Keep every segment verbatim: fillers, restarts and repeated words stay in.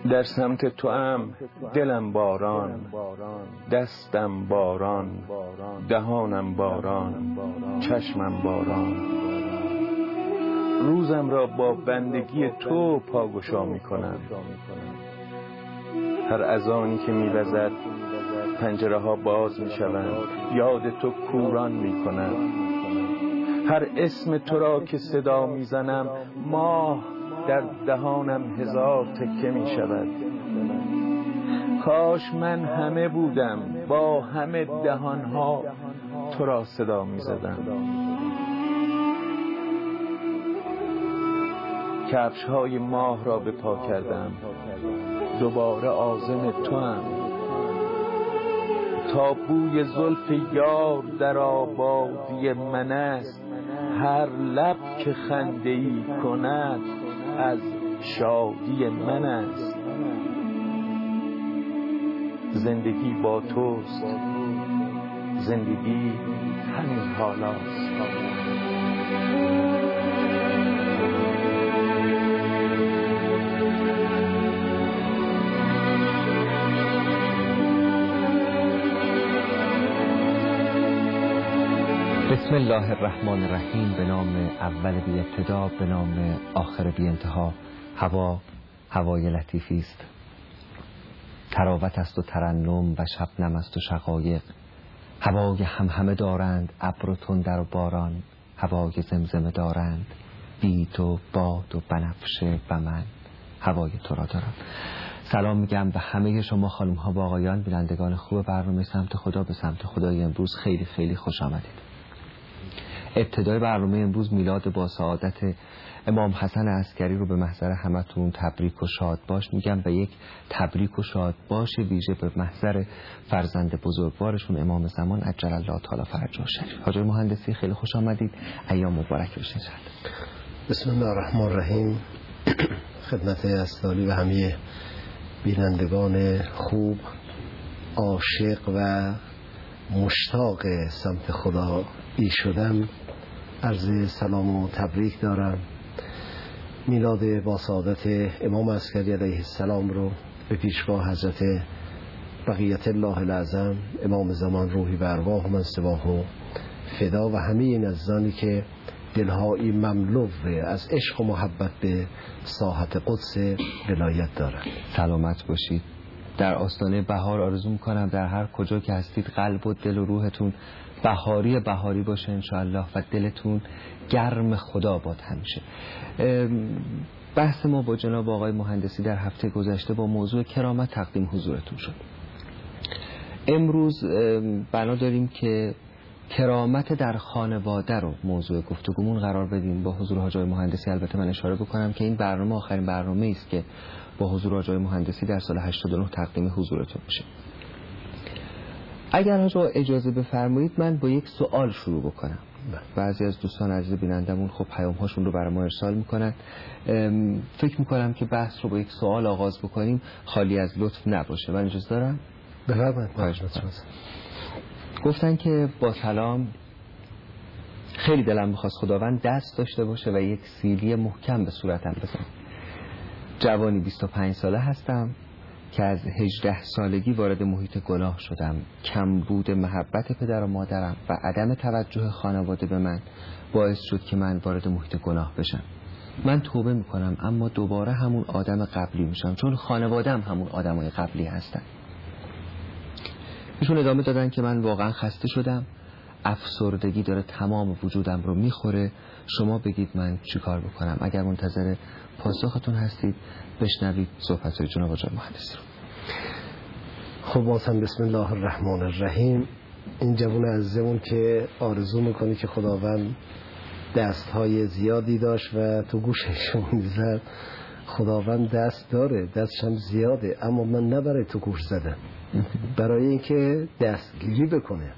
در سمت تو ام دلم باران، دستم باران، دهانم باران، چشمم باران. روزم را با بندگی تو پاگشا می کنم. هر اذانی که می وزد پنجره ها باز می شوند، یاد تو کوران می کنم. هر اسم تو را که صدا می زنم ماه در دهانم هزار تکه می شود. کاش من همه بودم با همه دهانها تو را صدا می زدم. کفش های ماه را به پا کردم، دوباره عازم تو هم. تا بوی زلف یار در آبادی من است، هر لب که خنده ای کند از شادی من است. زندگی با توست، زندگی همین حالاست. بسم الله الرحمن الرحیم. به نام اول بی ابتدا، به نام آخر بی انتها. هوا هوای لطیفی است، تراوت است و ترنم و شبنم است و شقایق. هوای همهمه دارند ابر و تندر و باران، هوای زمزمه دارند بید و باد و بنفشه و من هوای تو را دارم. سلام میگم به همه شما خانم ها و آقایان، بینندگان خوب برنامه سمت خدا. به سمت خدای امروز خیلی خیلی خوش آمدید. ابتدای برنامه امروز میلاد با سعادت امام حسن عسکری رو به محضر همتون تبریک و شاد باش میگم و یک تبریک و شاد باش ویژه به محضر فرزند بزرگوارشون امام زمان عجل الله تعالی فرجه شریف. حاج مهندسی خیلی خوش آمدید، ایام مبارک بشه. بسم الله الرحمن الرحیم. خدمت استالی و همه بینندگان خوب، عاشق و مشتاق سمت خدا ای شدم، عرض سلام و تبریک دارم. میلاد با سعادت امام عسکری علیه السلام رو به پیشگاه حضرت بقیت الله الاعظم امام زمان روحی و ارواح من سواه و فدا و همه این عزیزانی که دلهایی مملو از عشق و محبت به ساحت قدس ولایت دارند سلامت باشید. در آستانه بهار آرزو میکنم در هر کجا که هستید قلب و دل و روحتون بهاری بهاری باشه انشاءالله و دلتون گرم خدا باد همیشه. بحث ما با جناب آقای مهندسی در هفته گذشته با موضوع کرامت تقدیم حضورتون شد. امروز بنا داریم که کرامت در خانواده رو موضوع گفتگومون قرار بدیم با حضور حاج آقای مهندسی. البته من اشاره بکنم که این برنامه آخرین برنامه است که با حضور حاج آقای مهندسی در سال هشتاد و نه تقدیم حضورتون میشه. اگر حاج آقا اجازه بفرمایید من با یک سوال شروع بکنم. بعضی از دوستان عزیز بینندمون خب پیام هاشون رو برای ما ارسال میکنن. فکر میکنم که بحث رو با یک سوال آغاز بکنیم، خالی از لطف نباشه. من اجازه دارم؟ بفرمایید. گفتن که با سلام، خیلی دلم میخواست خداوند دست داشته باشه و یک سیلی محکم به صورتم بزن. جوانی بیست و پنج ساله هستم که از هجده سالگی وارد محیط گناه شدم. کمبود محبت پدر و مادرم و عدم توجه خانواده به من باعث شد که من وارد محیط گناه بشم. من توبه میکنم اما دوباره همون آدم قبلی میشم، چون خانواده‌ام همون آدمای قبلی هستن. ایشون ادامه دادن که من واقعا خسته شدم، افسردگی داره تمام وجودم رو میخوره، شما بگید من چی کار بکنم؟ اگر منتظر پاسختون هستید بشنوید صحبت‌های جناب آقای مهندسی رو. خب بازم بسم الله الرحمن الرحیم. این جوان عزیزمون که آرزو میکنی که خداوند دستهای زیادی داشت و تو گوششون میزد، خداوند دست داره، دستش هم زیاده، اما من نه برای تو گوش زدم، برای اینکه دستگیری بکنه.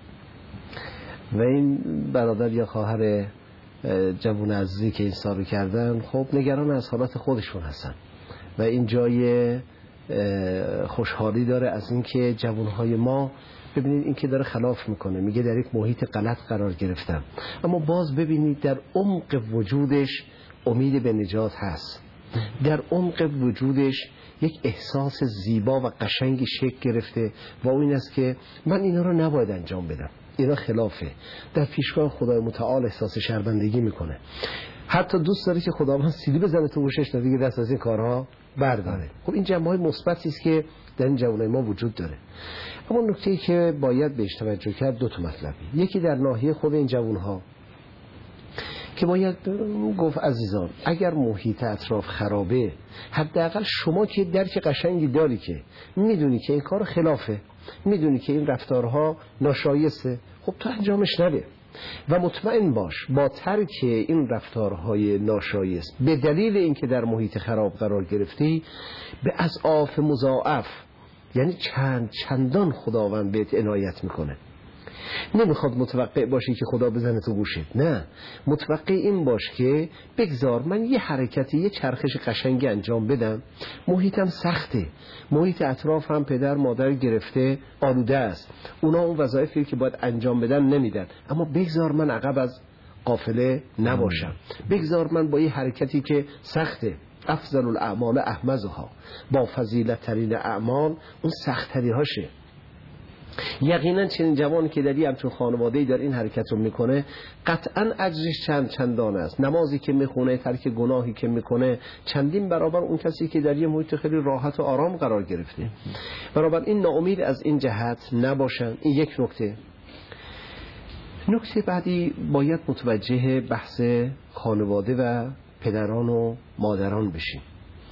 و این برادر یا خواهر جوان عزیزی که این سالو کردن خب نگران از حالت خودشون هستن و این جای خوشحالی داره از اینکه جوانهای ما، ببینید این که داره خلاف میکنه، میگه در یک محیط غلط قرار گرفتم، اما باز ببینید در عمق وجودش امید به نجات هست. در عمق وجودش یک احساس زیبا و قشنگی شکل گرفته و اون این است که من اینا رو نباید انجام بدم، اینا خلافه. در پیشگاه خدای متعال احساس شرمندگی میکنه، حتی دوست داره که خداوند سیلی بزنه تو گوشش تا دیگه دست از این کارها برداره. خب این جنبه‌های مثبتی است که در این جوانای ما وجود داره. اما نکته‌ای که باید بهش توجه کرد دو تا مطلبی. یکی در ناحیه خود این جوانها که باید گفت عزیزان اگر محیط اطراف خرابه، حداقل شما که درک قشنگی داری که میدونی که این کار خلافه، میدونی که این رفتارها ناشایسته، خب تو انجامش نده و مطمئن باش با ترک این رفتارهای ناشایست به دلیل اینکه در محیط خراب قرار گرفتی به اضعاف مضاعف، یعنی چند چندان خداوند بهت عنایت میکنه. نمیخواد متوقع باشی که خدا بزنه تو گوشت، نه، متوقع این باش که بگذار من یه حرکتی، یه چرخش قشنگی انجام بدم. محیطم سخته، محیط اطراف هم پدر مادر گرفته آلوده است، اونا اون وظایفی که باید انجام بدن نمیدن، اما بگذار من عقب از قافله نباشم، بگذار من با یه حرکتی که سخته، افضل الاعمال احمزها، با فضیلت ترین اعمال اون سخت تری هاشه. یقینا چنین جوانی که در این همچون خانواده‌ای داره این حرکت رو میکنه قطعا اجرش چند چندان است. نمازی که میخونه، ترک گناهی که میکنه چندین برابر اون کسی که در یه محیط خیلی راحت و آرام قرار گرفته. برابر این ناامید از این جهت نباشن. این یک نکته. نکته بعدی باید متوجه بحث خانواده و پدران و مادران بشیم.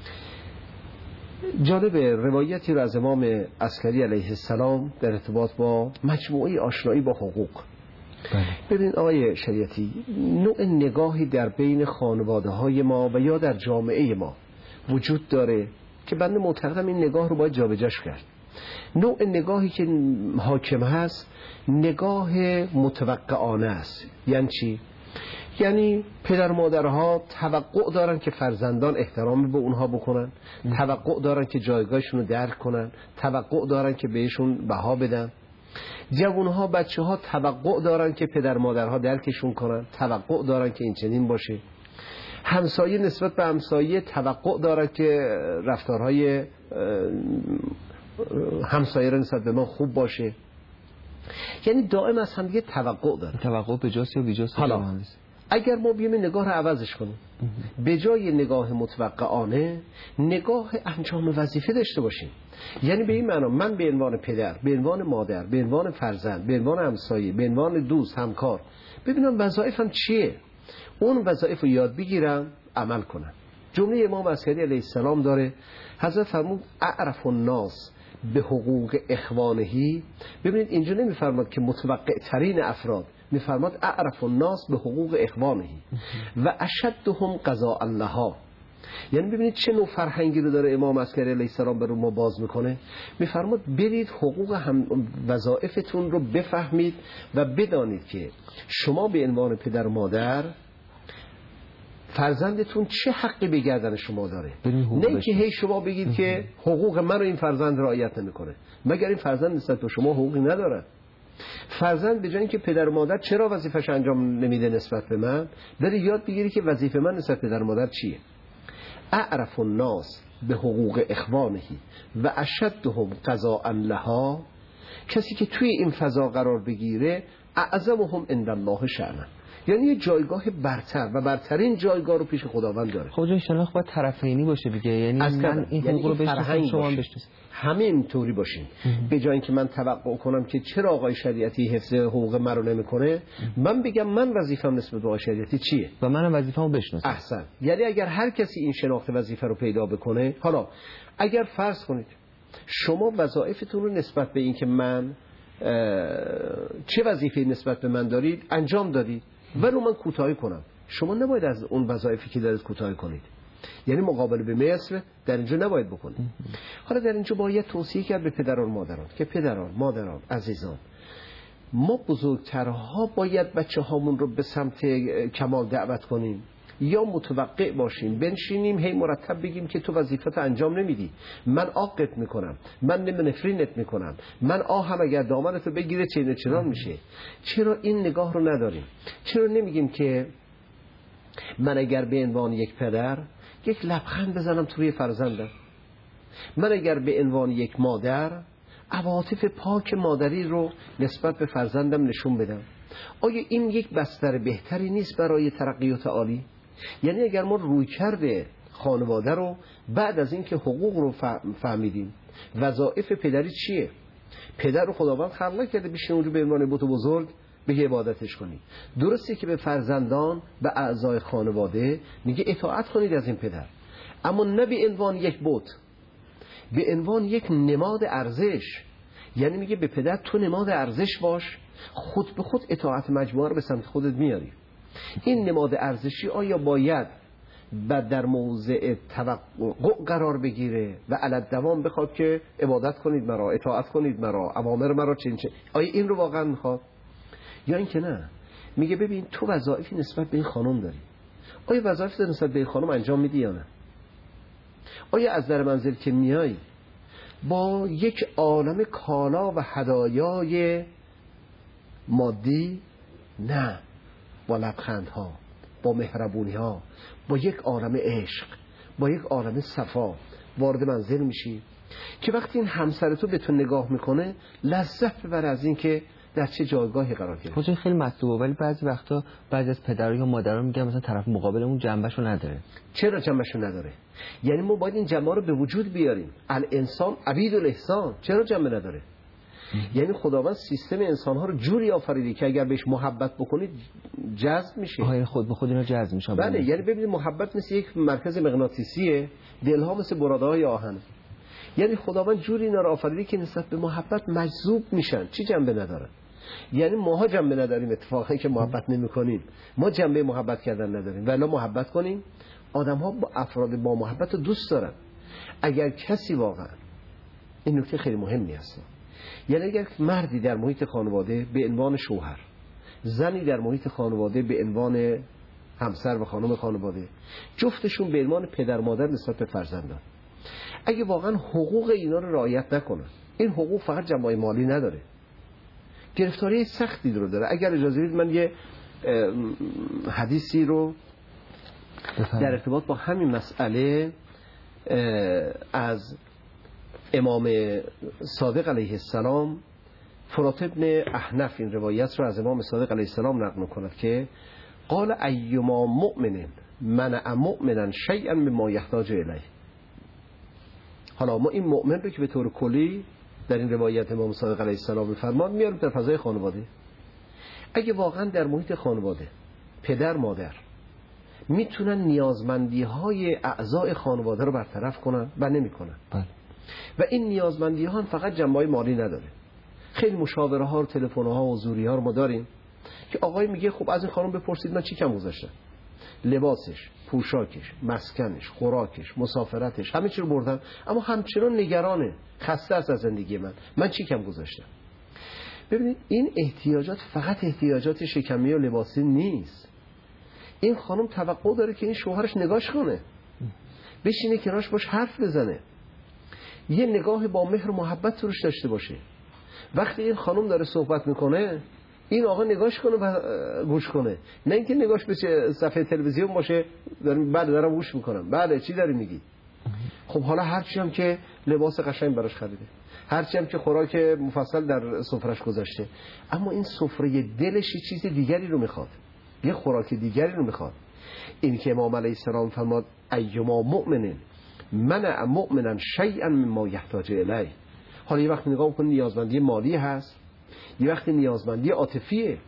جالب روایتی رو از امام عسکری علیه السلام در ارتباط با مجموعه آشنایی با حقوق. ببین آقای شریعتی، نوع نگاهی در بین خانواده های ما و یا در جامعه ما وجود داره که بنده معتقدم این نگاه رو باید جابجاش کرد. نوع نگاهی که حاکم هست نگاه متوقعانه است. یعنی چی؟ یعنی پدر مادرها توقع دارن که فرزندان احترام به اونها بکنن، توقع دارن که جایگاهشون رو درک کنن، توقع دارن که بهشون بها بدن. جوانها بچه ها توقع دارن که پدر مادرها درکشون کنن، توقع دارن که این چنین باشه. همسایه نسبت به همسایه توقع دارن که رفتارهای همسایه را نسبت به من خوب باشه. یعنی دائم از هم دیگه توقع دارن. توقع به جاست یا بی جاست؟ حالا اگر ما بیایم نگاه رو عوضش کنیم، به جای نگاه متوقعانه نگاه انجام وظیفه داشته باشیم. یعنی به این معنا من به عنوان پدر، به عنوان مادر، به عنوان فرزند، به عنوان همسایه، به عنوان دوست، همکار، ببینم وظایفم چیه، اون وظایف رو یاد بگیرم، عمل کنم. جمله امام عسکری علیه السلام داره، حضرت فرمود اعرف الناس به حقوق اخوانهی. ببینید اینجا نمیفرماد که متوقع ترین افراد، میفرماد اعرف الناس به حقوق اخوانهی و اشدهم قضاء لها. یعنی ببینید چه نوع فرهنگی رو داره امام عسکری علیه السلام به ما باز میکنه. میفرماد برید حقوق هم وظایفتون رو بفهمید و بدانید که شما به عنوان پدر و مادر فرزندتون چه حقی به گردن شما داره. نه که هی شما بگید که حقوق من رو این فرزند رعایت نمیکنه، مگر این فرزند نسبت به شما حقوقی نداره. فرزند به جای اینکه پدر و مادر چرا وظیفه‌ش انجام نمیده نسبت به من، داره یاد بگیری که وظیفه من نسبت به پدر و مادر چیه. اعرف الناس به حقوق اخوانهی و اشدهم قضاء لها. کسی که توی این فضا قرار بگیره اعظمهم عند الله شأنا، یعنی یه جایگاه برتر و برترین جایگاه رو پیش خداوند داره. خب این شناخت باید طرفینی باشه دیگه، یعنی من این حقوق رو بشناسم شما هم بشناسید، همین طوری باشین. به جای اینکه من توقع کنم که چرا آقای شریعتی حفظ حقوق من رو نمیکنه، من بگم من وظیفه‌م نسبت به آقای شریعتی چیه و منم وظیفه‌مو بشناسم. احسن. یعنی اگر هر کسی این شناخت وظیفه رو پیدا بکنه، حالا اگر فرض کنید شما وظایفتون رو نسبت به این که من چه وظیفه‌ای نسبت به من دارید انجام دادید و رو من کوتاهی کنم، شما نباید از اون وظایفی که دارید کوتاهی کنید. یعنی مقابله به مثل در اینجا نباید بکنید. حالا در اینجا باید توصیه کرد به پدران مادران که پدران مادران عزیزان، ما بزرگترها باید بچه هامون رو به سمت کمال دعوت کنیم یا متوقع باشیم بنشینیم هی مرتب بگیم که تو وظیفت انجام نمیدی، من آقت میکنم، من نفرینت میکنم، من آهم اگر دامنتو بگیره چینه چنان میشه. چرا این نگاه رو نداریم؟ چرا نمیگیم که من اگر به عنوان یک پدر یک لبخند بزنم توی فرزندم، من اگر به عنوان یک مادر عواطف پاک مادری رو نسبت به فرزندم نشون بدم، آیا این یک بستر بهتری نیست برای ترقیات عالی؟ یعنی اگر ما روی کرده خانواده رو بعد از اینکه حقوق رو فهمیدیم، وظایف پدری چیه؟ پدر رو خداوند خلق نکرده بشین اونجا به عنوان بت بزرگ به عبادتش کنید. درسته که به فرزندان و اعضای خانواده میگه اطاعت کنید از این پدر، اما نه به عنوان یک بت، به عنوان یک نماد ارزش. یعنی میگه به پدر تو نماد ارزش باش، خود به خود اطاعت مجموعه رو به سمت خودت میاری. این نماد ارزشی آیا باید بعد در موضع توقع قرار بگیره و علت دوام بخواد که عبادت کنید مرا، اطاعت کنید مرا، اوامر مرا چین چین؟ آیا این رو واقعا میخواد؟ یا اینکه نه، میگه ببین تو وظایفی نسبت به این خانم داری، آیا وظایف نسبت به این خانم انجام میدی یا نه؟ آیا از در منزل که میای با یک عالم کالا و هدایای مادی؟ نه، با لبخندها، با مهربونی ها، با یک عالم عشق، با یک عالم صفا وارد منزل میشی که وقتی این همسر تو به تو نگاه میکنه لذت ببره از این که در چه جایگاهی قرار گرفت. خودش خیلی مطلوبه، ولی بعضی وقتا بعضی از پدرها یا مادرها میگن مثلا طرف مقابلمون جنبشو نداره. چرا جنبشو نداره؟ یعنی ما باید این جنبه رو به وجود بیاریم. الانسان عبید الاحسان. چرا جنبه نداره؟ یعنی خداوند سیستم انسان‌ها رو جوری آفریده که اگر بهش محبت بکنید جذب میشه. آها، خود به خود اینا جذب میشه. بله، یعنی ببینید محبت مثل یک مرکز مغناطیسیه، دلها مثل براده‌های آهن. یعنی خداوند جوری اینا رو آفریده که نسبت به محبت مجذوب میشن. چی جنبه نداره؟ یعنی ماها جنبه نداریم اتفاقا که محبت نمی‌کنیم. ما جنبه محبت کردن نداریم. ولی محبت کنیم. آدم‌ها با افراد با محبت رو دوست دارن. اگر کسی واقعا، این نکته خیلی مهمی است، یعنی اگر مردی در محیط خانواده به عنوان شوهر، زنی در محیط خانواده به عنوان همسر و خانم خانواده، جفتشون به عنوان پدر مادر نسبت به فرزندان، اگه واقعا حقوق اینا رو رعایت نکنن، این حقوق فقط جنبه مالی نداره، گرفتاری سختی رو داره. اگر اجازه بدید من یه حدیثی رو در ارتباط با همین مسئله از امام صادق علیه السلام، فرات ابن احنف این روایت رو از امام صادق علیه السلام نقل می‌کند که قال ایما مؤمن منع مؤمنا شیئا مما یحتاج الیه. حالا ما این مؤمن رو که به طور کلی در این روایت امام صادق علیه السلام می‌فرماد میاریم در فضای خانواده. اگه واقعا در محیط خانواده پدر مادر میتونن نیازمندی‌های اعضای خانواده رو برطرف کنن و نمی‌کنن، و این نیازمندی ها هم فقط جنبه مالی نداره. خیلی مشاوره ها و تلفن ها و حضوری ها رو ما داریم که آقای میگه خب از این خانم بپرسید من چی کم گذاشتم، لباسش، پوشاکش، مسکنش، خوراکش، مسافرتش، همه چی رو بردم، اما همچنان نگرانه، خسته است از زندگی من، من چی کم گذاشتم. ببینید این احتیاجات فقط احتیاجات شکمی و لباسی نیست. این خانم توقع داره که این شوهرش نگاش کنه، بشینه کنارش باش حرف بزنه، یه نگاه با مهر و محبت روش داشته باشه. وقتی این خانم داره صحبت میکنه این آقا نگاش کنه و گوش کنه، نه اینکه نگاش به صفحه تلویزیون باشه دارم بعد دارم گوش میکنم بله چی داری میگی. خب حالا هرچی هم که لباس قشنگ براش خریده، هرچی هم که خوراک مفصل در سفرش گذاشته، اما این سفره دلش یه چیز دیگری رو میخواد، یه خوراک دیگری رو میخواد. این که امام علیه السلام فرمود ایما مؤمن منع مؤمنا شیئا مما یحتاج الیه. حالا یه وقت نگاه کنید نیازمندی مالی هست، یه وقت نیازمندی عاطفیه.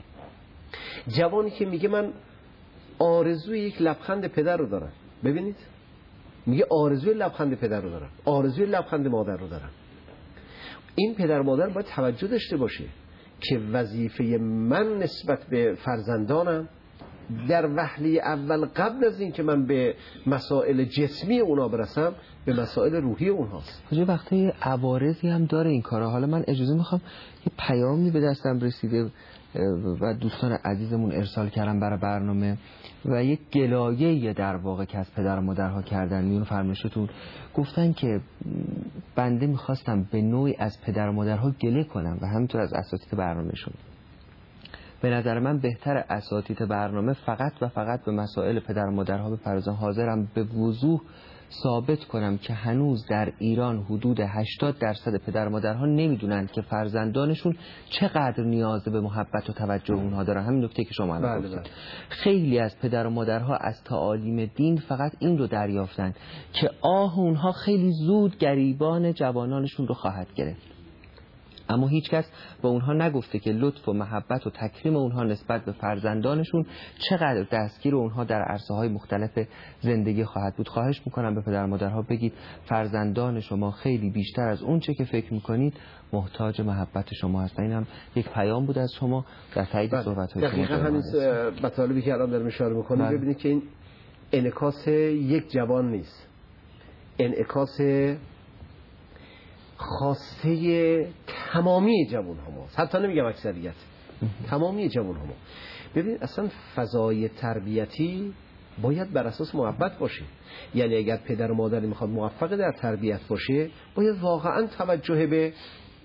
جوانی که میگه من آرزوی یک لبخند پدر رو دارم، ببینید میگه آرزوی لبخند پدر رو دارم، آرزوی لبخند مادر رو دارم. این پدر مادر باید توجه داشته باشه که وظیفه من نسبت به فرزندانم در وهله اول قبل از این که من به مسائل جسمی اونا برسم به مسائل روحی اونهاست. یه وقتی عوارضی هم داره این کارا. حالا من اجازه میخوام یه پیامی به دستم رسیده و دوستان عزیزمون ارسال کردن برای برنامه و یک گلایه در واقع که از پدر و مادرها کردن. میون فرمایشتون گفتن که بنده میخواستم به نوعی از پدر و مادرها گله کنم و همینطور از اساتید برنامهشون، به نظر من بهتر اساتید برنامه فقط و فقط به مسائل پدر و مادرها بپردازن. حاضرم به وضوح ثابت کنم که هنوز در ایران حدود هشتاد درصد پدر و مادرها نمیدونند که فرزندانشون چقدر نیاز به محبت و توجه اونها دارن. همین نکته که شما الان گفتید. خیلی از پدر و مادرها از تعالیم دین فقط این رو دریافتن که آه اونها خیلی زود گریبان جوانانشون رو خواهد گرفت، اما هیچ کس به اونها نگفته که لطف و محبت و تکریم اونها نسبت به فرزندانشون چقدر دستگیر اونها در عرصه‌های مختلف زندگی خواهد بود. خواهش میکنم به پدر مادرها بگید فرزندان شما خیلی بیشتر از اون چه که فکر میکنید محتاج محبت شما هستن. اینم یک پیام بود از شما در تایید صحبت‌های شما. دقیقاً همین مطالبی که الان دارم اشاره میکنم ببینید که این انعکاس یک جوان نیست، انعکاس خواسته تمامی جوان ها ماست، حتی نمیگم اکثریت، تمامی جوان ها ما. ببین اصلا فضای تربیتی باید بر اساس محبت باشه. یعنی اگر پدر و مادری میخواد موفق در تربیت باشه باید واقعا توجه به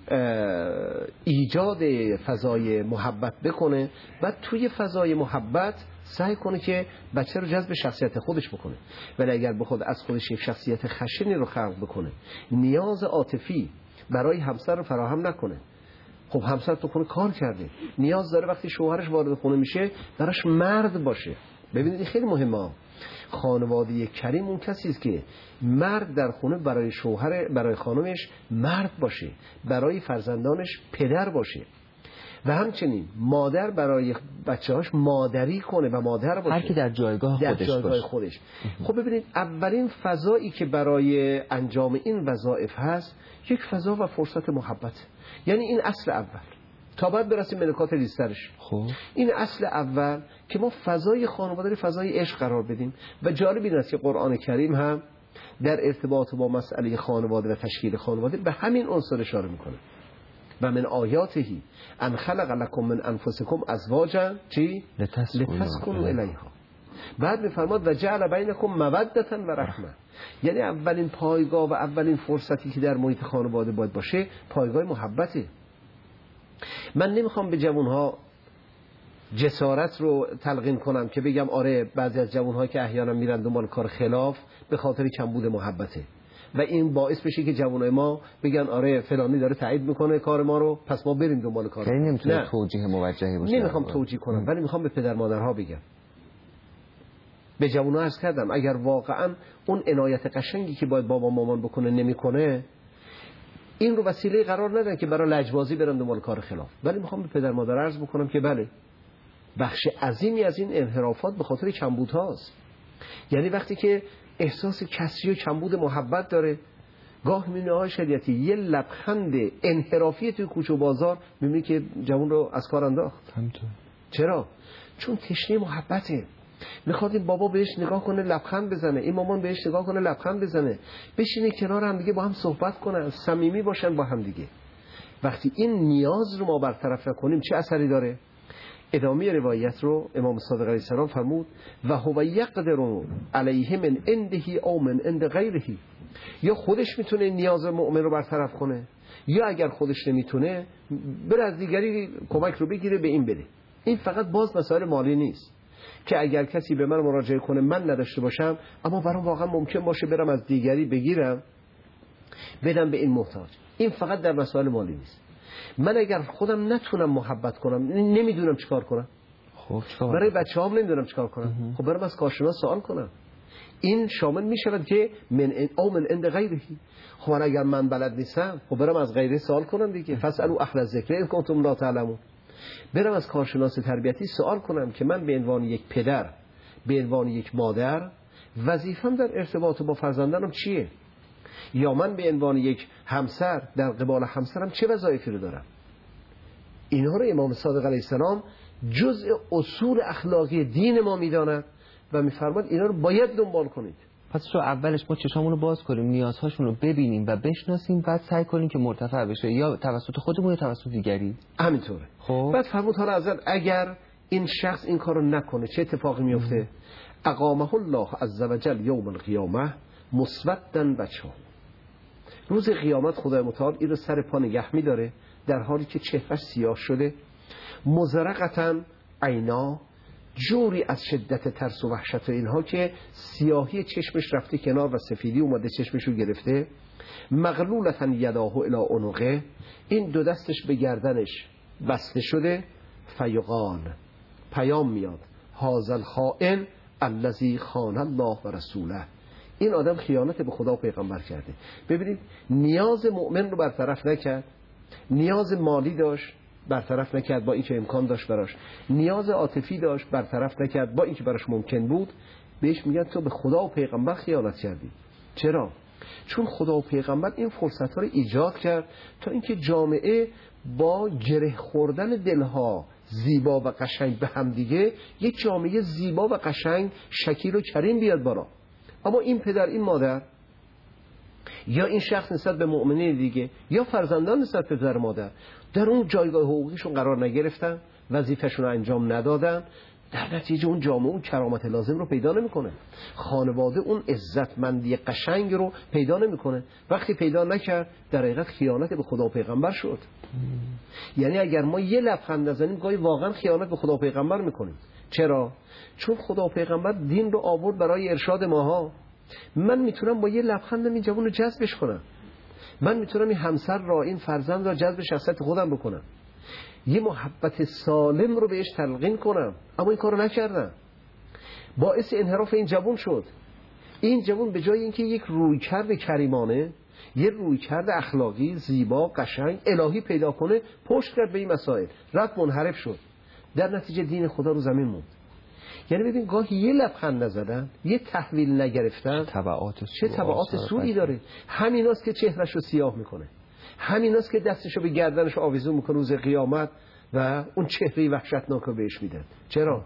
ایجاد فضای محبت بکنه و توی فضای محبت سعی کنه که بچه رو جذب شخصیت خودش بکنه. ولی اگر بخواد از خودش یک شخصیت خشنی رو خلق بکنه، نیاز عاطفی برای همسر رو فراهم نکنه، خب همسر تو خونه کار کرده، نیاز داره وقتی شوهرش وارد خونه میشه براش مرد باشه. ببینید خیلی مهمه، خانواده کریم اون کسی است که مرد در خونه برای شوهر، برای خانمش مرد باشه، برای فرزندانش پدر باشه و همچنین مادر برای بچه‌هاش مادری کنه و مادر باشه، هر کی در جایگاه در خودش جایگاه باشه. خودش. خب ببینید اولین فضایی که برای انجام این وظایف هست یک فضا و فرصت محبت، یعنی این اصل اول تا بعد برسیم به نکات ریزترش. خب این اصل اول که ما فضای خانواده رو فضای عشق قرار بدیم و جالب این است که قرآن کریم هم در ارتباط با مسئله خانواده و تشکیل خانواده به همین عنصر اشاره میکنه. و من آیاتهی ان خلق لکم من انفسکم ازواجا چی؟ لتسکنوا الیها. بعد میفرماد و جعل بینکم مودة و رحمه. یعنی اولین پایگاه و اولین فرصتی که در محیط خانواده باید باشه پایگاه محبته. من نمیخوام به جوانها جسارت رو تلقین کنم که بگم آره بعضی از جوانها که احیانا میرن دنبال کار خلاف به خاطر کمبود محبته و این باعث بشه که جوانای ما بگن آره فلانی داره تایید میکنه کار ما رو پس ما بریم دنبال کار. خیلی نمیتونه توجیه موجهی باشه. نمیخوام توجیه کنم ولی میخوام به پدر مادرها بگم، به جوانها عرض کردم اگر واقعا اون عنایت قشنگی که باید بابا مامان بکنه نمیکنه، این رو وسیله قرار ندن که برای لجبازی برن دنبال کار خلاف. ولی میخوام به پدر مادر عرض بکنم که بله بخش عظیمی از این انحرافات به خاطر کمبود هاست. یعنی وقتی که احساس کسری و کمبود محبت داره، گاه میبینی آقای شریعتی یه لبخند انحرافی توی کوچه و بازار میبینی که جوان رو از کار انداخت. همینطور. چرا؟ چون تشنه محبته، میخواد این بابا بهش نگاه کنه لبخند بزنه، این مامان بهش نگاه کنه لبخند بزنه، بشینه کنار هم دیگه با هم صحبت کنن، صمیمی باشن با هم دیگه. وقتی این نیاز رو ما برطرف نکنیم چه اثری داره؟ ادامه روایت رو امام صادق علیه السلام فرمود و هو یقدر علیه من عنده او من عند غیره. یا خودش میتونه نیاز مؤمن رو برطرف کنه یا اگر خودش نمیتونه بره از دیگری کمک رو بگیره به این بده. این فقط باز مسائل مالی نیست که اگر کسی به من مراجعه کنه من نداشته باشم اما برام واقعا ممکن باشه برم از دیگری بگیرم بدم به این محتاج. این فقط در مسائل مالی نیست. من اگر خودم نتونم محبت کنم نمیدونم چیکار کنم، خب چیکار برای بچه‌هام نمیدونم چیکار کنم، خب برام از کارشناس سوال کنم. این شامل میشود که من او من عند غیره. خب اگر من بلد نیستم خب برام از غیره سوال کنم دیگه. فاسالوا اهل الذکر ان کنتم لا تعلمون. برام از کارشناس تربیتی سوال کنم که من به عنوان یک پدر، به عنوان یک مادر وظیفه‌ام در ارتباط با فرزندانم چیه؟ یا من به عنوان یک همسر در قبال همسرم چه وظایفی رو دارم؟ اینها رو امام صادق علیه السلام جزء اصول اخلاقی دین ما میداند و میفرماد اینا رو باید دنبال کنید. پس شو اولش ما چشامون رو باز کنیم، نیازهاشون رو ببینیم و بشناسیم، بعد سعی کنیم که مرتفع بشه یا توسط خودمون یا توسط دیگری. همینطوره. خب بعد فرمود حالا ازل اگر این شخص این کارو نکنه چه اتفاقی میفته؟ اقامه الله عز وجل یوم القیامه مسودا وجهه. روز قیامت خدای متعال این رو سر پا نگه می‌داره در حالی که چهرهش سیاه شده، مزرقتاً عینا، جوری از شدت ترس و وحشت و اینها که سیاهی چشمش رفته کنار و سفیدی اومده چشمش رو گرفته. مغلولتا یداه الی عنقه، این دو دستش به گردنش بسته شده. فیقال، پیام میاد، هذا الخائن الذی خان الله و رسوله، این آدم خیانت به خدا و پیغمبر کرده. ببینید نیاز مؤمن رو برطرف نکرد، نیاز مالی داشت برطرف نکرد با اینکه امکان داشت براش، نیاز عاطفی داشت برطرف نکرد با اینکه براش ممکن بود. بهش میگن تو به خدا و پیغمبر خیانت کردی. چرا؟ چون خدا و پیغمبر این فرصت ها رو ایجاد کرد تا اینکه جامعه با گره خوردن دلها زیبا و قشنگ به هم دیگه یک جامعه زیبا و قشنگ شکیل و کریم بیاد بالا. اما این پدر این مادر یا این شخص نسبت به مؤمنین دیگه یا فرزندان نسبت به پدر مادر در اون جایگاه حقوقیشون قرار نگرفتن، وظیفه‌شون رو انجام ندادن، در نتیجه اون جامعه اون کرامت لازم رو پیدا نمیکنه، خانواده اون عزتمندی قشنگ رو پیدا نمیکنه. وقتی پیدا نکرد در حقیقت خیانت به خدا و پیغمبر شد. یعنی اگر ما یه لبخند نزنیم گاهی واقعا خیانت به خدا و پیغمبر میکنیم. چرا؟ چون خدا و پیغمبر دین رو آورد برای ارشاد ماها. من میتونم با یه لبخند این جوان رو جذبش کنم، من میتونم این همسر را، این فرزند را جذب شخصیت خودم بکنم، یه محبت سالم رو بهش تلقین کنم. اما این کارو نکردم، باعث انحراف این جوان شد. این جوان به جای اینکه یک رویکرد کریمانه، یک رویکرد اخلاقی زیبا قشنگ الهی پیدا کنه، پشت کرد به این مسائل، رفت منحرف شد، در نتیجه دین خدا رو زمین موند. یعنی ببین گاهی یه لبخند نزدن، یه تحویل نگرفتن تبعات چه تبعات سوئی داره. همیناست که چهرش رو سیاه میکنه، همیناست که دستش رو به گردنش آویزون میکنه روز قیامت و اون چهره وحشتناک رو بهش میدن. چرا؟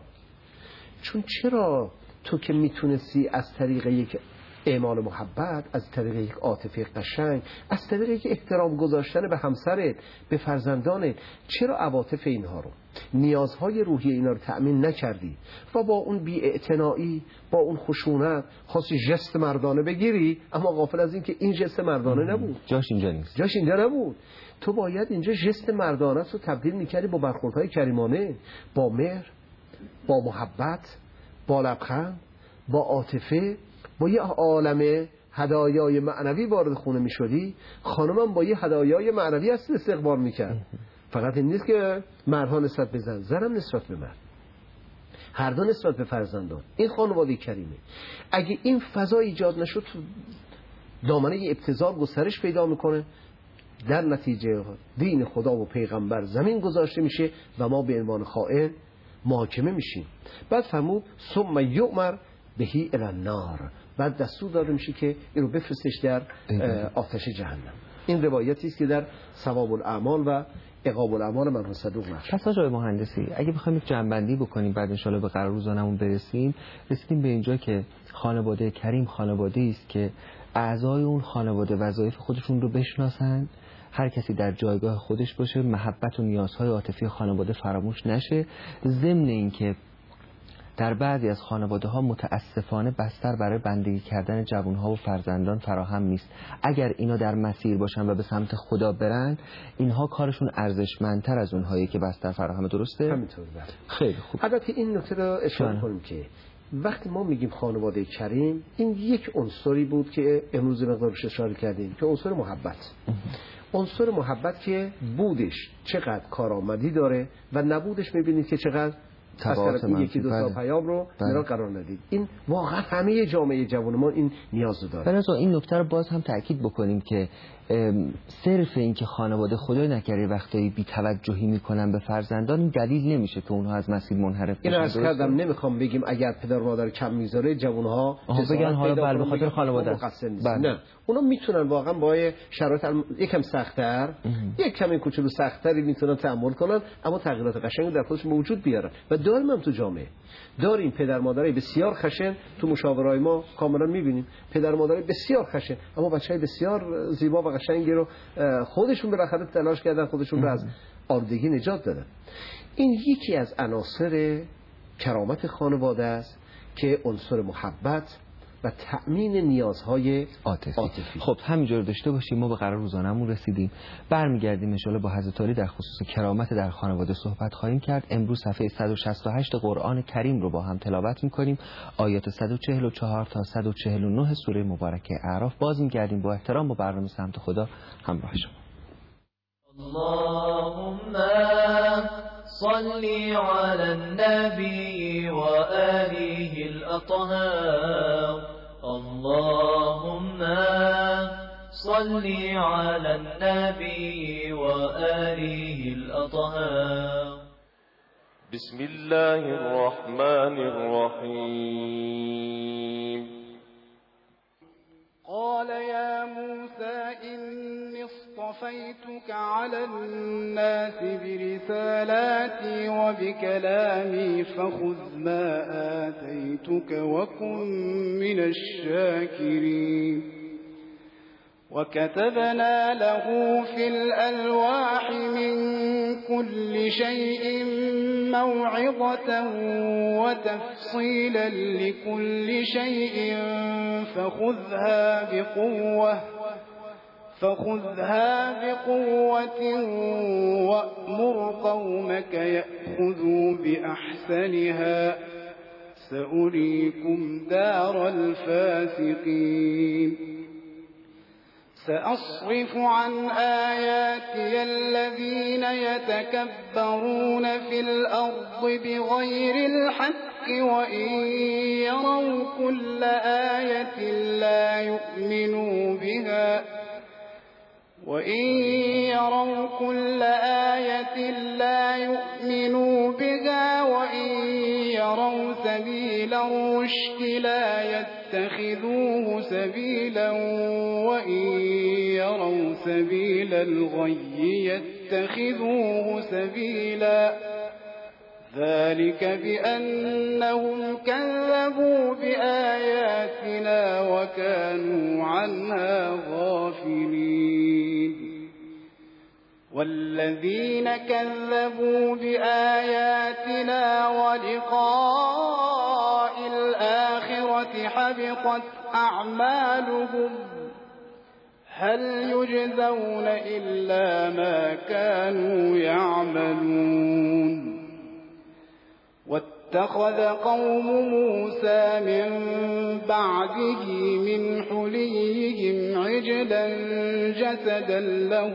چون چرا تو که میتونستی از طریق یک اعمال محبت، از طریق یک عاطفه قشنگ، از طریق یک احترام گذاشتن به همسرت، به فرزندانت، چرا عواطف اینها رو، نیازهای روحی اینا رو تأمین نکردی و با اون بی‌اعتنایی، با اون خشونت خواستی ژست مردانه بگیری، اما غافل از این که این ژست مردانه نبود، جاش اینجا نیست، جاش اینجا نبود. تو باید اینجا ژست مردانه رو تبدیل میکردی با برخوردهای کریمانه، با مهر، با محبت، با لبخند، با عاطفه، با یه عالمه هدایای معنوی وارد خونه می شدی. خانمم با یه هدایای معنوی است استقبال میکرد. فقط این نیست که مردها نسبت به زن، زنم نسبت به مرد، هر دو نسبت به فرزندان. این خانواده کریمه. اگه این فضا ایجاد نشد، دامنه ابتذال گسترش پیدا میکنه، در نتیجه دین خدا و پیغمبر زمین گذاشته میشه و ما به عنوان خائن محاکمه میشیم. بعد فرمود ثم یؤمر بهی الی النار، بعد دستور داده میشه که این رو بفرستش در آتش جهنم. این روایتی است که در ثواب الاعمال و عقاب الاعمال مرحوم صدوق نقش. پس آقای مهندسی اگه بخوایم یک جنبندی بکنیم بعد ان شاء الله به قرار روزانمون برسیم، رسیدیم به اینجا که خانواده کریم خانواده‌ای است که اعضای اون خانواده وظایف خودشون رو بشناسن، هر کسی در جایگاه خودش باشه، محبت و نیازهای عاطفی خانواده فراموش نشه، ضمن اینکه در بعضی از خانواده ها متاسفانه بستر برای بندگی کردن جوان ها و فرزندان فراهم نیست. اگر اینا در مسیر باشن و به سمت خدا برن، اینها کارشون ارزشمندتر از اونهایی که بستر فراهم. درسته؟ همینطور. خیلی خوب. البته این نکته رو اشاره کنیم که وقتی ما میگیم خانواده کریم، این یک عنصری بود که امروز مقدارش اشاره کردیم که عنصر محبت. عنصر محبت که بودش چقدر کارآمدی داره و نبودش میبینید که چقدر تبعات این یکی دو تا پیام رو اینا قرار ندید. این واقعا همه جامعه جوان ما این نیاز داره. بنابراین این نکته رو باز هم تاکید بکنیم که صرف این که خانواده خدای نکره وقتی بی توجهی میکنن به فرزندان، این دلیل نمیشه که اونها از مسیر منحرف بشن. این عرض کردم نمیخوام بگیم اگر پدر مادر کم میذاره جوانها بگن حالا بله به خاطر خانواده بله. نه، اونا میتونن واقعا با شرایط یکم سخت‌تر، یک کمی کوچولو سخت‌تری میتونن تحمل کنن، اما تغییرات قشنگی در خودشون موجود بیارن. و داریم هم تو جامعه داریم پدر مادرای بسیار خشن، تو مشاورهای ما کاملا میبینیم پدر مادرای بسیار خشن، اما بچهای بسیار زیبا و قشنگی رو خودشون بالاخره تلاش کردن خودشون رو از آلودگی نجات دادن. این یکی از عناصر کرامت خانواده است که عنصر محبت، و تأمین نیازهای عاطفی. عاطفی. خب همینجور داشته باشیم. ما به قرار روزانه‌مون رسیدیم. برمیگردیم ان شاءالله با حضرت علی در خصوص کرامت در خانواده صحبت خواهیم کرد. امروز صفحه صد و شصت و هشت قرآن کریم رو با هم تلاوت می‌کنیم. آیات صد و چهل و چهار تا صد و چهل و نه سوره مبارکه اعراف. باز می‌گردیم با احترام با برنامه سمت خدا همراه شما. اللهم صل على النبي وآله الأطهار. اللهم صل على النبي وآله الأطهار. بسم الله الرحمن الرحيم. قال يا موسى إني اصطفيتك على الناس برسالاتي وبكلامي فخذ ما آتيتك وكن من الشاكرين. وكتبنا له في الألواح من كل شيء موعظة وتفصيلا لكل شيء فخذها بقوة فخذها بقوة وأمر قومك يأخذوا بأحسنها سأريكم دار الفاسقين. سأصرف عن آياتي الذين يتكبرون في الأرض بغير الحق وإن يروا كل آية لا يؤمنوا بها وإن يروا كل آية لا يؤمنوا بها وإن يروا سبيل الرشد لا يتخذوه سبيلا وإن يروا سبيل الغي يتخذوه سبيلا. ذلك بأنهم كذبوا بآياتنا وكانوا عنها غافلين. والذين كذبوا بآياتنا ولقاء الآخرة حبطت أعمالهم هل يجزون إلا ما كانوا يعملون. واتخذ قوم موسى من بعده من حليهم عجلا جسدا له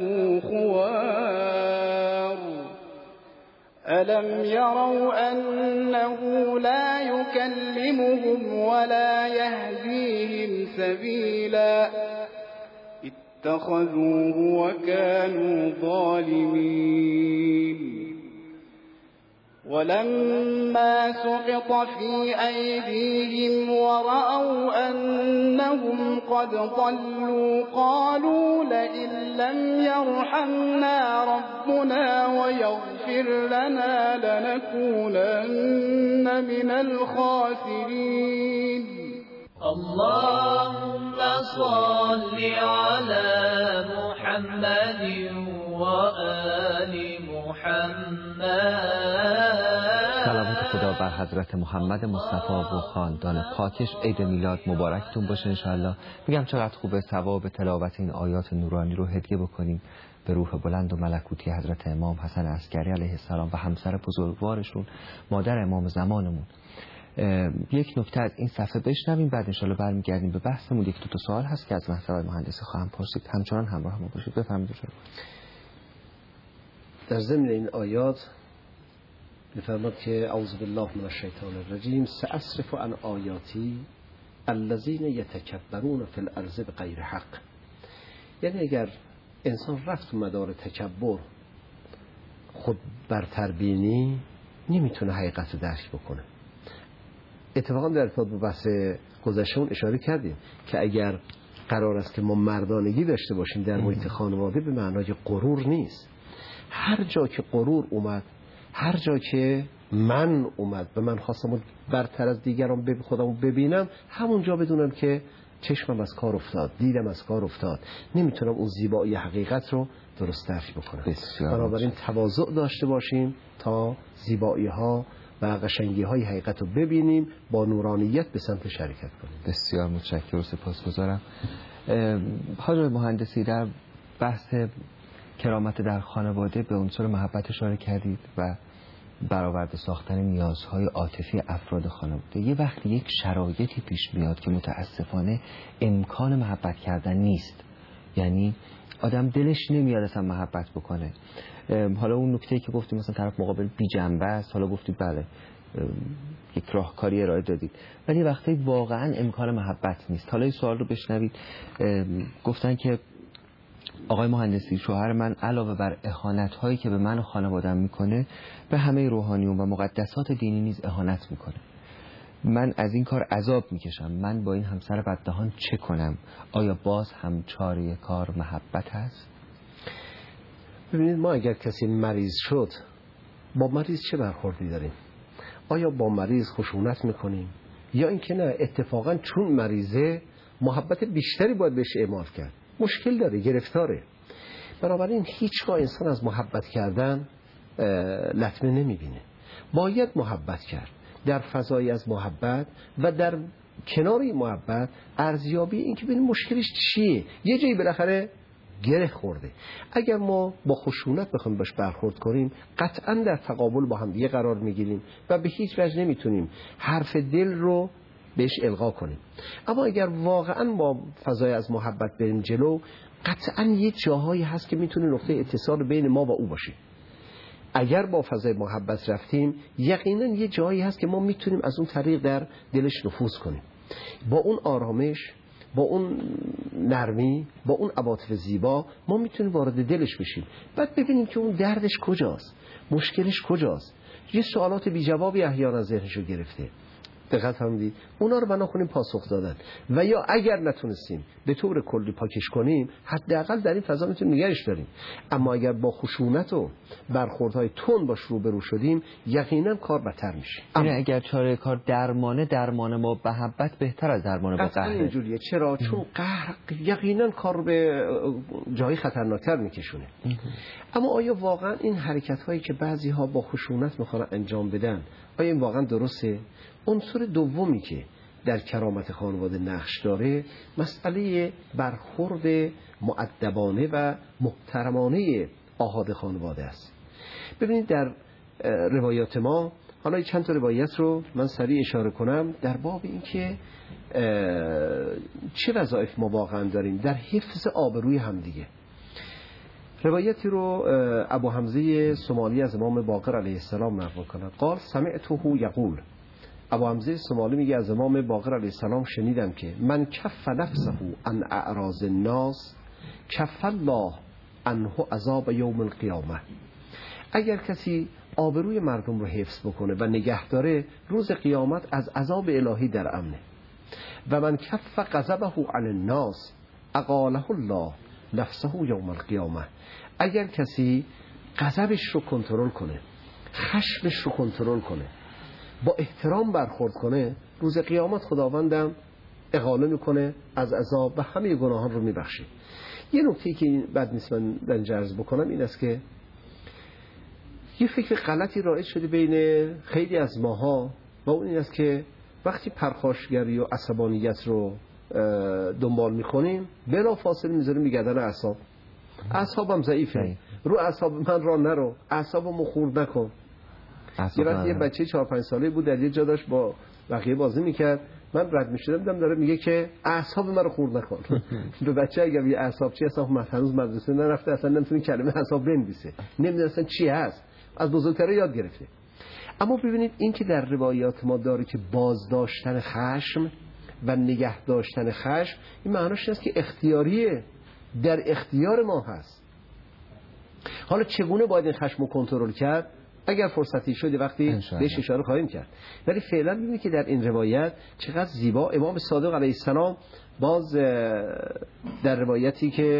خوار ألم يروا أنه لا يكلمهم ولا يهديهم سبيلا اتخذوه وكانوا ظالمين. ولما سقط في أيديهم ورأوا أنهم قد ضلوا قالوا لئن لم يرحمنا ربنا ويغفر لنا لنكونن من الخاسرين. اللهم صل على محمد وآل محمد. سلامت خدا بر حضرت محمد مصطفی و خاندان پاکش. عید میلاد مبارکتون باشه انشاءالله. میگم چقدر خوبه ثواب تلاوت این آیات نورانی رو هدیه بکنیم به روح بلند و ملکوتی حضرت امام حسن عسکری علیه السلام و همسر بزرگوارشون مادر امام زمانمون. یک نکته از این صفحه بشنویم بعد انشاءالله برمیگردیم به بحثمون. یک دو تا سوال هست که از محتوی مهندسی خواهم پرسید. همچنان همراه ما باشید. بفرمایید. در ضمن این آیات می‌فرماد که اعوذ بالله من الشیطان الرجیم سأصرف عن آیاتی الذین یتکبرون فی الارض بغیر حق. یعنی اگر انسان رفت مدار تکبر خود برتربینی نمیتونه حقیقت رو درک بکنه. اتفاقا در ارتباط با بحث گذشته‌مون اشاره کردیم که اگر قرار است که ما مردانگی داشته باشیم در محیط خانواده به معنای غرور نیست. هر جا که غرور اومد، هر جا که من اومد و من خواستم برتر از دیگران به خودمو ببینم، همونجا بدونم که چشمم از کار افتاد، دیدم از کار افتاد، نمیتونم اون زیبایی حقیقت رو درست درک بکنم. بنابراین تواضع داشته باشیم تا زیبایی ها و قشنگی های حقیقت رو ببینیم، با نورانیت به سمت شرکت کنیم. بسیار متشکرم و سپاسگزارم. حاج مهندسی، در بحث کرامت در خانواده به عنصر محبت اشاره کردید و برآورده ساختن نیازهای عاطفی افراد خانواده. یه وقتی یک شرایطی پیش میاد که متاسفانه امکان محبت کردن نیست، یعنی آدم دلش نمیاد اصلا محبت بکنه. حالا اون نکته‌ای که گفتیم مثلا طرف مقابل بی جنبه است، حالا گفتید بله یک راهکاری ارائه دادید، ولی وقتی واقعا امکان محبت نیست. حالا این سوال رو بشنوید. گفتن که آقای مهندسی، شوهر من علاوه بر اهانت هایی که به من و خانواده‌ام میکنه، به همه روحانیون و مقدسات دینی نیز اهانت میکنه. من از این کار عذاب میکشم. من با این همسر بددهان چه کنم؟ آیا باز هم چاره کار محبت هست؟ ببینید، ما اگر کسی مریض شد، با مریض چه برخوردی داریم؟ آیا با مریض خشونت میکنیم یا اینکه نه اتفاقا چون مریضه محبت بیشتری باید بهش اعمال کرد؟ مشکل داره، گرفتاره. بنابراین هیچگاه انسان از محبت کردن لطمه نمیبینه. باید محبت کرد. در فضای از محبت و در کنار این محبت ارزیابی این که ببینیم مشکلش چیه. یه جایی بالاخره گره خورده. اگر ما با خشونت بخوایم باش برخورد کنیم، قطعا در تقابل با هم دیگه قرار میگیریم و به هیچ وجه نمیتونیم حرف دل رو بهش القا کنیم. اما اگر واقعا با فضای از محبت بریم جلو، قطعا یه جاهایی هست که میتونه نقطه اتصال بین ما و او باشه. اگر با فضای محبت رفتیم، یقینا یه جایی هست که ما میتونیم از اون طریق در دلش نفوذ کنیم. با اون آرامش، با اون نرمی، با اون عواطف زیبا ما میتونیم وارد دلش بشیم. بعد ببینیم که اون دردش کجاست، مشکلش کجاست. یه سوالات بی جوابی احیانا ذهنشو گرفته. دقت فرمودید؟ اونا رو بنا کنیم پاسخ دادن. و یا اگر نتونستیم به طور کلی پاکش کنیم، حداقل در این فضا میتونیم نگهش داریم. اما اگر با خشونت و برخوردهای تند باش روبرو شدیم، یقینا کار بدتر میشه. اما اگر چاره کار درمانه، درمان ما محبت بهتر از درمان با قهر. اینجوریه. چرا؟ چون قهر یقینا کار رو به جای خطرناکتر میکشونه. اما آیا واقعا این حرکت هایی که بعضی ها با خشونت میخوان انجام بدن، آیا این واقعا درسته؟ عنصر دومی که در کرامت خانواده نقش داره، مسئله برخورد مؤدبانه و محترمانه آحاد خانواده است. ببینید در روایات ما، حالا چند تا روایت رو من سریع اشاره کنم در باب این که چه وظایف ما واقعا داریم در حفظ آبروی همدیگه. روایتی رو ابو حمزه سمالی از امام باقر علیه السلام نقل کنه. قال سمعته یقول، ابو حمزه سمالی میگه از امام باقر علیه السلام شنیدم که من کف نفسه عن اعراض الناس کف الله عنه عذاب یوم القیامه. اگر کسی آبروی مردم رو حفظ بکنه و نگه داره، روز قیامت از عذاب الهی در امنه. و من کف غضبه عن الناس اقاله الله نفسه یوم القیامه. اگر کسی غضبش رو کنترل کنه، خشمش رو کنترل کنه، با احترام برخورد کنه، روز قیامت خداوندم اقاله میکنه از عذاب و همه گناهان رو میبخشه. یه نکته‌ای که بعد نیست من در عرض بکنم این است که یه فکر غلطی رایج شده بین خیلی از ماها و اون این است که وقتی پرخاشگری و عصبانیت رو دنبال میکنیم، بلا فاصله میذاریم میگردن اعصاب. اعصابم ضعیفه، رو اعصاب من را نرو، اعصابمو خورد نکن. یه وقت یه بچه چهار پنج ساله بود در یه جا داشت با بقیه بازی میکرد، من رد میشدم دیدم داره میگه که اعصاب من رو خورد نکن. به بچه اگه یه اعصاب چی اصلا هنوز مدرسه نرفته، اصلا نمیتونه کلمه اعصاب بنویسه، نمیدونه اصلا چی هست، از بزرگتره یاد گرفته. اما ببینید این که در روایات ما داره که بازداشتن خشم و نگه داشتن خشم، این معناش است که اختیاریه، در اختیار ما هست. حالا چگونه باید این خشم رو کنترل کرد؟ اگر فرصتی شده وقتی بهش اشاره خواهیم کرد. ولی فعلا ببینید که در این روایت چقدر زیبا امام صادق علیه السلام باز در روایتی که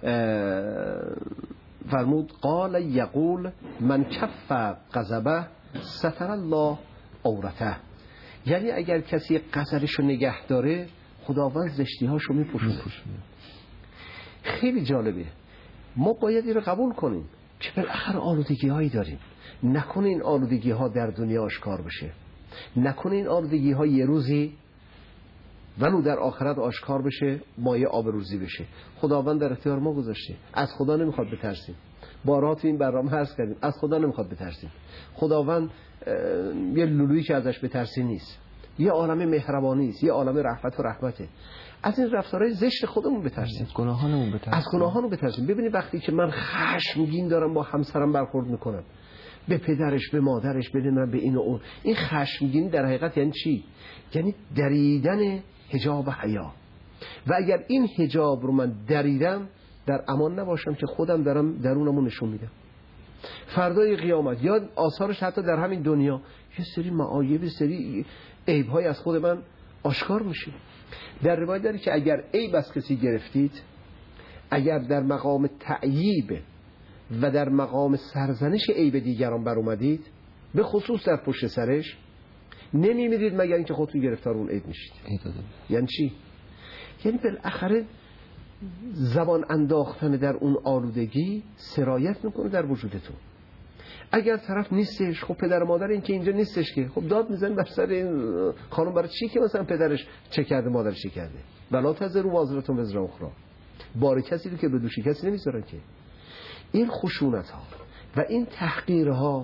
فرمود قال یقول من کف غضبه ستر الله عورته، یعنی اگر کسی غضبش رو نگه داره، خداوند زشتی‌هاش رو میپوشونه. خیلی جالبه. ما باید این رو قبول کنیم. که بالاخره آلودگی هایی داریم. نکنه این آلودگی ها در دنیا آشکار بشه، نکنه این آلودگی ها یه روزی ولو در آخرت آشکار بشه، مایه آبروزی بشه. خداوند در اختیار ما گذاشته. از خدا نمیخواد بترسیم. بارها تو این برنامه عرض کردیم از خدا نمیخواد بترسیم. خداوند یه لولویی که ازش بترسی نیست، یه عالم مهربانی است، یه عالم رحمت و رحمته. از این رفتارهای زشت خودمون بترسیم، از گناهانمون بترسیم، از گناهانمون بترسیم. ببینید وقتی که من خشمگین دارم با همسرم برخورد میکنم، به پدرش، به مادرش، به به این و اون، این خشمگینی در حقیقت یعنی چی؟ یعنی دریدن حجاب و حیا. و اگر این حجاب رو من دریدم، در امان نباشم که خودم دارم درونمو نشون میدم. فردای قیامت یا آثارش حتی در همین دنیا یه سری معایب، سری عیب‌های از خود من آشکار میشه. در روایت داره که اگر عیب از کسی گرفتید، اگر در مقام تعییب و در مقام سرزنش عیب دیگران بر اومدید، به خصوص در پشت سرش، نمیمیرید مگر اینکه خودتون گرفتار اون عیب میشید. یعنی چی؟ یعنی بالاخره زبان انداختن در اون آلودگی سرایت میکنه در وجودتون. اگر طرف نیستش، خب پدر و مادر این که اینجا نیستش که، خب داد میزنی بر سر این خانم برای چی که مثلا پدرش چه کرده مادرش چه کرده. ولا تزروا وازرة وزر اخرى. بار کسی رو که به دوش کسی نمیذارن که. این خشونت ها و این تحقیرها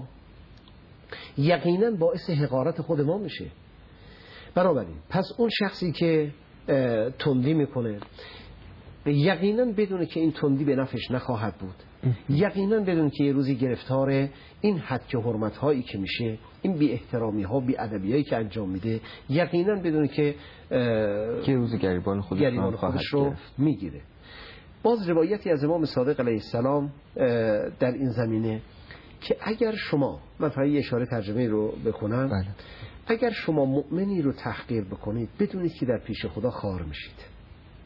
یقینا باعث حقارت خود ما میشه. بنابراین پس اون شخصی که تندی میکنه، یقینا بدونه که این تندی به نفعش نخواهد بود، یقینا بدونه که یه روزی گرفتار این حد که حرمت هایی که میشه، این بی احترامی ها، بی ادبی هایی که انجام میده، یقینا بدونه که یه روزی گریبان خودش, گریبان خودش رو میگیره. باز روایتی از امام صادق علیه السلام در این زمینه که اگر شما، من فقط یه اشاره ترجمه رو بخونم، بله. اگر شما مؤمنی رو تحقیر بکنید، بدونید که در پیش خدا خار میشید.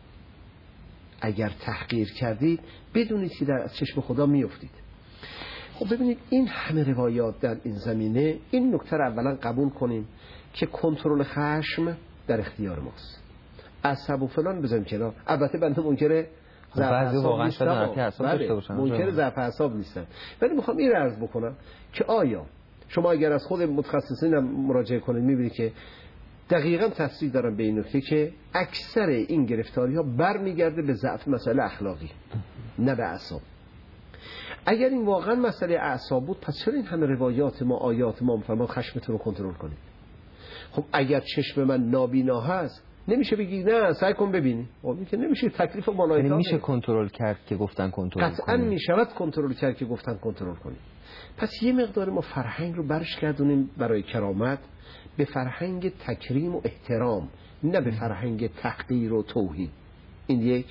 اگر تحقیر کردید، بدونید که در چشم خدا میافتید. خب ببینید این همه روایات در این زمینه، این نکته رو اولا قبول کنیم که کنترل خشم در اختیار ماست. عصب و فلان بذاریم کنار. البته بنده منکر ضعف اعصاب نیستم، منکر ضعف اعصاب نیستم، ولی میخوام این رو عرض بکنم که آیا شما اگر از خود متخصصین مراجعه کنید، میبینید که دقیقاً تفسیر دارن به این نکته که اکثر این گرفتاری ها برمیگرده به ضعف مسئله اخلاقی، نه به اعصاب. اگر این واقعا مسئله اعصاب بود، پس چرا این همه روایات ما، آیات ما میفرماد خشمتون رو کنترل کنید؟ خب اگر چشم من نابینا هست، نمیشه بگی نه سعی کن ببینی. خب که نمیشه، تکلیف ملائکه. یعنی میشه کنترل کرد که گفتن کنترل کنید. قطعاً میشود کنترل کرد که گفتن کنترل کنید. پس یه مقدار ما فرهنگ رو برش گردونیم برای کرامت به فرهنگ تکریم و احترام، نه به فرهنگ تحقیر و توهین. این یک.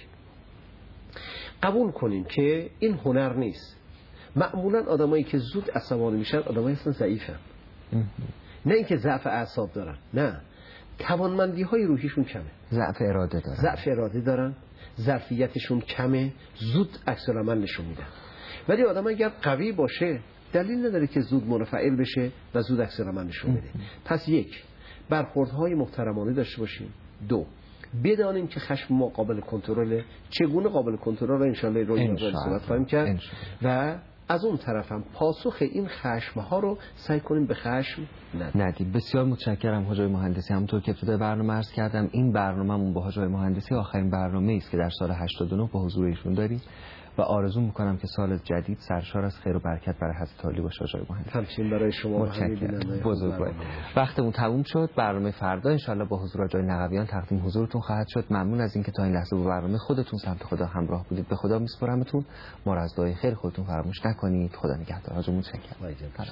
قبول کنیم که این هنر نیست. معمولا آدمایی که زود عصبانی میشن آدمایی هستن ضعیفن، نه اینکه ضعف اعصاب دارن، نه، توانمندی های روحیشون کمه، ضعف اراده دارن، ضعف اراده دارن، ظرفیتشون کمه، زود عکس العمل نشون میدن. ولی آدم اگر قوی باشه دلیل نداره که زود منفعل بشه و زود عکس العمل نشون بده. پس یک، برخوردهای محترمانه داشته باشیم. دو، بدانیم که خشم ما قابل کنترل، چگونه قابل کنترل را انشاءالله روی موضوع صحبت خواهیم کرد. و از اون طرف هم پاسخ این خشم ها رو سعی کنیم به خشم ندیم. بسیار متشکرم حاج آقای مهندسی. همونطور که ابتدای برنامه عرض کردم، این برنامه‌مون با حاج آقای مهندسی آخرین برنامه است که در سال هشتاد و نه با حضور ایشون داریم و آرزو میکنم که سال جدید سرشار از خیر و برکت برای حضرت عالی باشه. حاج آقای مهندسی همچنین برای شما. متشکرم. بزرگوار. وقتمون تموم شد. برنامه فردا ان شاءالله با حضور حاج آقای نقویان تقدیم حضورتون خواهد شد. ممنون از اینکه تا این لحظه با برنامه خودتون سمت خدا همراه بودید. به خدا میسپارمتون. ما را از دعای خیر خودتون فراموش نکنید. خدا نگهدار. حاج متشکرم.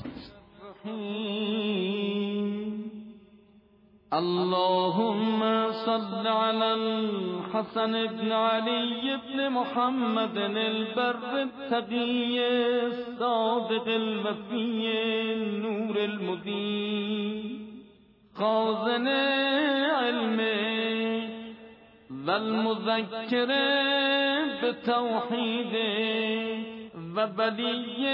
اللهم صل على الحسن بن علي بن محمد البر التقي الصادق الوفي النور المبين خازن علم والمذكر بالتوحيد وولي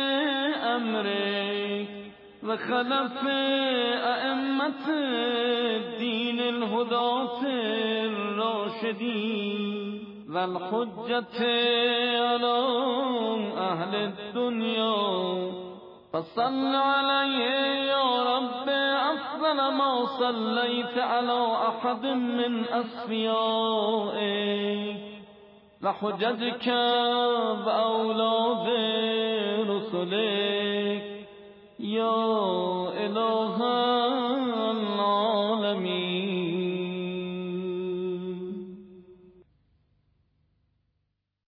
أمرك وخلف أئمة الدين الهداة الراشدين ذا الحجة على أهل الدنيا فصل عليه يا رب أفضل ما صليت على أحد من أصفيائك لحججك وأولاد رسلك يا إله